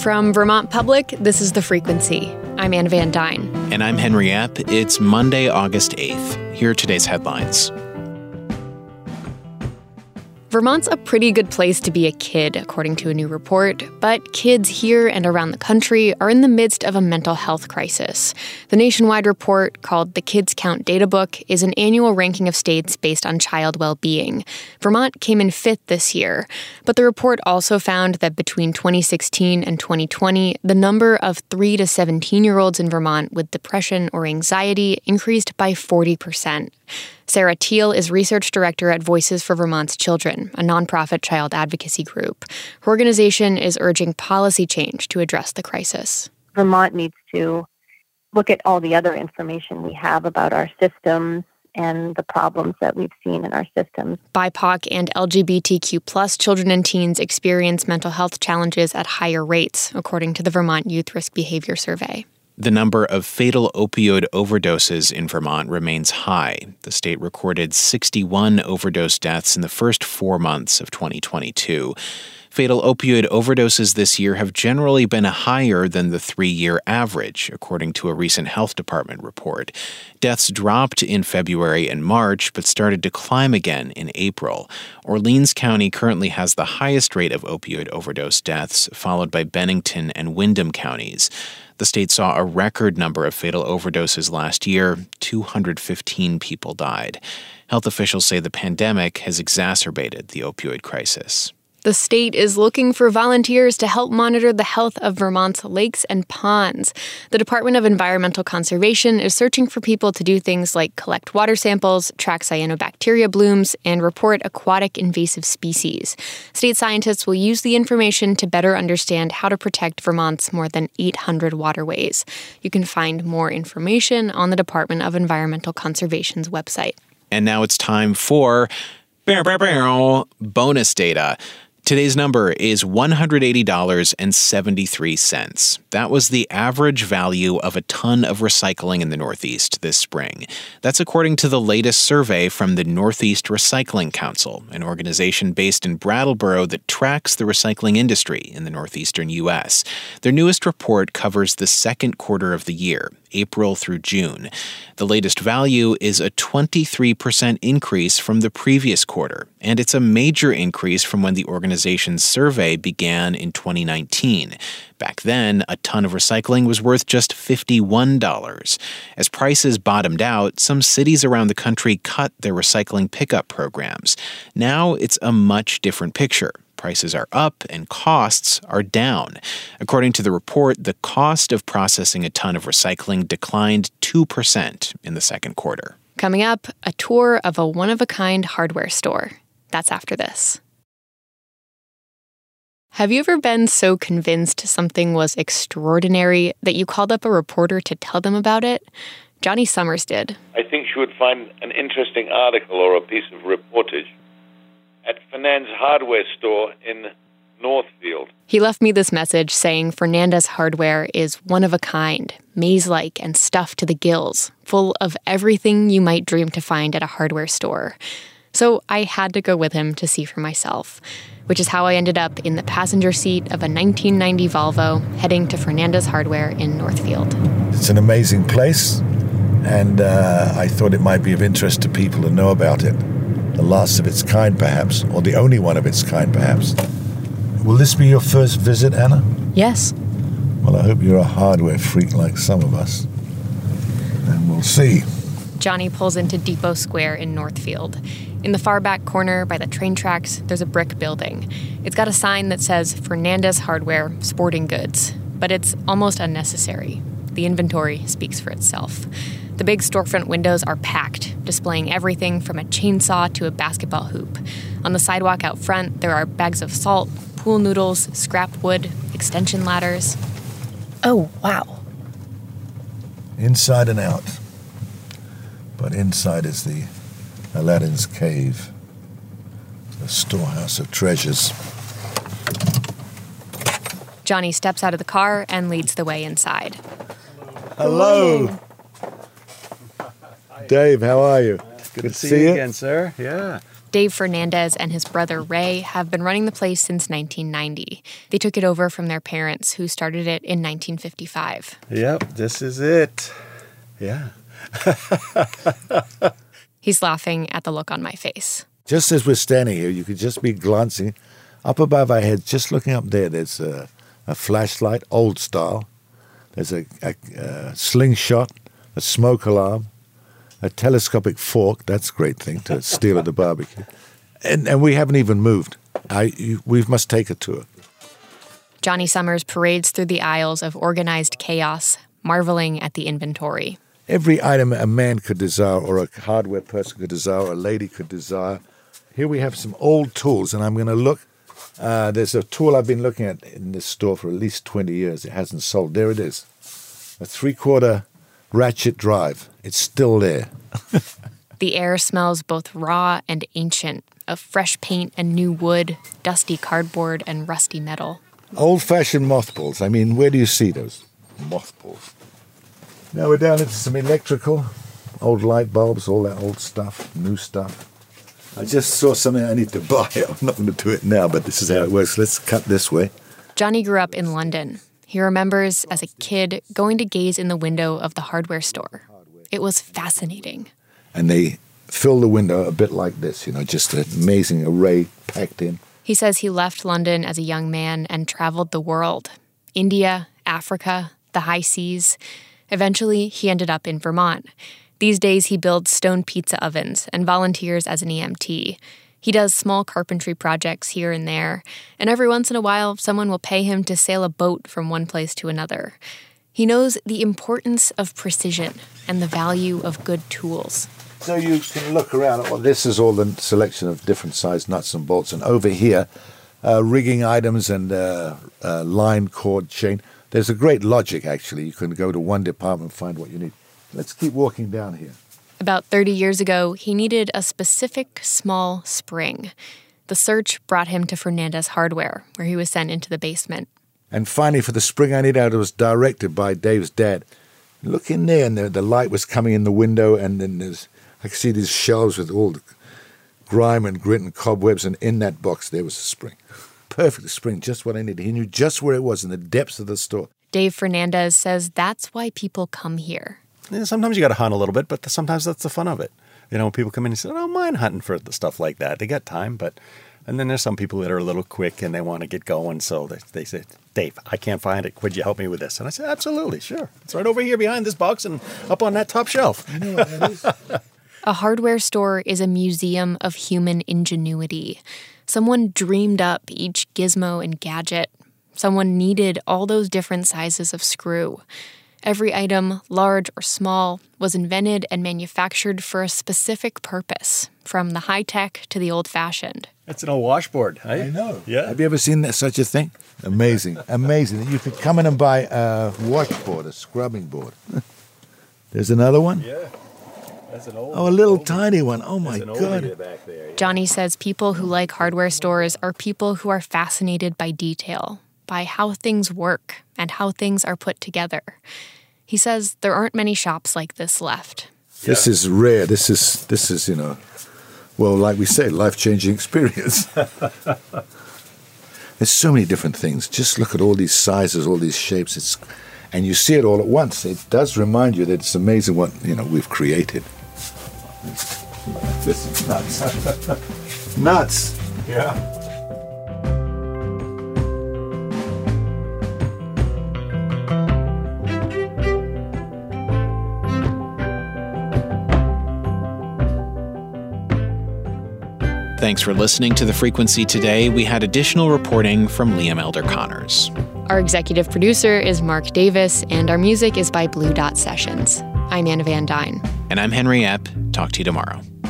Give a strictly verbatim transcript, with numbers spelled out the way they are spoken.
From Vermont Public, this is The Frequency. I'm Anne Van Dyne. And I'm Henry Epp. It's Monday, August eighth. Here are today's headlines. Vermont's a pretty good place to be a kid, according to a new report, but kids here and around the country are in the midst of a mental health crisis. The nationwide report, called the Kids Count Databook, is an annual ranking of states based on child well-being. Vermont came in fifth this year, but the report also found that between twenty sixteen and twenty twenty, the number of three to seventeen-year-olds in Vermont with depression or anxiety increased by forty percent. Sarah Teal is research director at Voices for Vermont's Children, a nonprofit child advocacy group. Her organization is urging policy change to address the crisis. Vermont needs to look at all the other information we have about our systems and the problems that we've seen in our systems. B I P O C and L G B T Q plus children and teens experience mental health challenges at higher rates, according to the Vermont Youth Risk Behavior Survey. The number of fatal opioid overdoses in Vermont remains high. The state recorded sixty-one overdose deaths in the first four months of twenty twenty-two. Fatal opioid overdoses this year have generally been higher than the three-year average, according to a recent health department report. Deaths dropped in February and March, but started to climb again in April. Orleans County currently has the highest rate of opioid overdose deaths, followed by Bennington and Windham counties. The state saw a record number of fatal overdoses last year. two hundred fifteen people died. Health officials say the pandemic has exacerbated the opioid crisis. The state is looking for volunteers to help monitor the health of Vermont's lakes and ponds. The Department of Environmental Conservation is searching for people to do things like collect water samples, track cyanobacteria blooms, and report aquatic invasive species. State scientists will use the information to better understand how to protect Vermont's more than eight hundred waterways. You can find more information on the Department of Environmental Conservation's website. And now it's time for bonus data. Today's number is one hundred eighty dollars and seventy-three cents. That was the average value of a ton of recycling in the Northeast this spring. That's according to the latest survey from the Northeast Recycling Council, an organization based in Brattleboro that tracks the recycling industry in the northeastern U S. Their newest report covers the second quarter of the year, April through June. The latest value is a twenty-three percent increase from the previous quarter, and it's a major increase from when the organization's survey began in twenty nineteen. Back then, a ton of recycling was worth just fifty-one dollars. As prices bottomed out, some cities around the country cut their recycling pickup programs. Now it's a much different picture. Prices are up and costs are down. According to the report, the cost of processing a ton of recycling declined two percent in the second quarter. Coming up, a tour of a one-of-a-kind hardware store. That's after this. Have you ever been so convinced something was extraordinary that you called up a reporter to tell them about it? Johnny Summers did. I think she would find an interesting article or a piece of reportage at Fernand's hardware store in Northfield. He left me this message saying Fernandez hardware is one of a kind, maze-like and stuffed to the gills, full of everything you might dream to find at a hardware store. So I had to go with him to see for myself, which is how I ended up in the passenger seat of a nineteen ninety Volvo heading to Fernandez Hardware in Northfield. It's an amazing place, and uh, I thought it might be of interest to people to know about it. The last of its kind, perhaps, or the only one of its kind, perhaps. Will this be your first visit, Anna? Yes. Well, I hope you're a hardware freak like some of us. And we'll see. Johnny pulls into Depot Square in Northfield. In the far back corner by the train tracks, there's a brick building. It's got a sign that says Fernandez Hardware, Sporting Goods, but it's almost unnecessary. The inventory speaks for itself. The big storefront windows are packed, displaying everything from a chainsaw to a basketball hoop. On the sidewalk out front, there are bags of salt, pool noodles, scrap wood, extension ladders. Oh, wow. Inside and out. But inside is the Aladdin's cave, the storehouse of treasures. Johnny steps out of the car and leads the way inside. Hello. Hello. Dave, how are you? Good, Good to see, see you again, sir. Yeah. Dave Fernandez and his brother Ray have been running the place since nineteen ninety. They took it over from their parents, who started it in nineteen fifty-five. Yep, this is it. Yeah. He's laughing at the look on my face. Just as we're standing here, you could just be glancing up above our heads, just looking up there. There's a, a flashlight, old style. There's a, a, a slingshot, a smoke alarm, a telescopic fork. That's a great thing to steal at the barbecue. And, and we haven't even moved. I, you, we must take a tour. Johnny Summers parades through the aisles of organized chaos, marveling at the inventory. Every item a man could desire, or a hardware person could desire, or a lady could desire. Here we have some old tools, and I'm going to look. Uh, there's a tool I've been looking at in this store for at least twenty years. It hasn't sold. There it is. A three-quarter ratchet drive. It's still there. The air smells both raw and ancient, of fresh paint and new wood, dusty cardboard and rusty metal. Old-fashioned mothballs. I mean, where do you see those? Mothballs. Now we're down into some electrical, old light bulbs, all that old stuff, new stuff. I just saw something I need to buy. I'm not going to do it now, but this is how it works. Let's cut this way. Johnny grew up in London. He remembers, as a kid, going to gaze in the window of the hardware store. It was fascinating. And they fill the window a bit like this, you know, just an amazing array packed in. He says he left London as a young man and traveled the world. India, Africa, the high seas. Eventually, he ended up in Vermont. These days, he builds stone pizza ovens and volunteers as an E M T. He does small carpentry projects here and there, and every once in a while, someone will pay him to sail a boat from one place to another. He knows the importance of precision and the value of good tools. So you can look around. Well, this is all the selection of different size nuts and bolts. And over here, uh, rigging items and uh, uh, line, cord, chain. There's a great logic, actually. You can go to one department and find what you need. Let's keep walking down here. About thirty years ago, he needed a specific small spring. The search brought him to Fernandez Hardware, where he was sent into the basement. And finally, for the spring I needed, I was directed by Dave's dad. Look in there, and the, the light was coming in the window, and then there's, I could see these shelves with all the grime and grit and cobwebs, and in that box there was a spring. Perfect spring, just what I needed. He knew just where it was, in the depths of the store. Dave Fernandez says that's why people come here. Yeah, sometimes you got to hunt a little bit, but sometimes that's the fun of it. You know, when people come in and say, I don't mind hunting for the stuff like that. They got time, but... And then there's some people that are a little quick and they want to get going, so they, they say, Dave, I can't find it. Could you help me with this? And I said, absolutely, sure. It's right over here behind this box and up on that top shelf. You know what that is? A hardware store is a museum of human ingenuity. Someone dreamed up each gizmo and gadget. Someone needed all those different sizes of screw. Every item, large or small, was invented and manufactured for a specific purpose, from the high-tech to the old-fashioned. It's an old washboard. I know. Yeah. Have you ever seen that, such a thing? Amazing. Amazing. You could come in and buy a washboard, a scrubbing board. There's another one? Yeah. That's an old Oh, a little oldie. tiny one. Oh, my That's an God. oldie back there, yeah. Johnny says people who like hardware stores are people who are fascinated by detail, by how things work and how things are put together. He says there aren't many shops like this left. This is rare. This is, this is, you know, well, like we say, life-changing experience. There's so many different things. Just look at all these sizes, all these shapes. It's, and you see it all at once. It does remind you that it's amazing what, you know, we've created. This is nuts. Nuts. Yeah. Thanks for listening to The Frequency today. We had additional reporting from Liam Elder Connors. Our executive producer is Mark Davis, and our music is by Blue Dot Sessions. I'm Anna Van Dyne. And I'm Henry Epp. Talk to you tomorrow.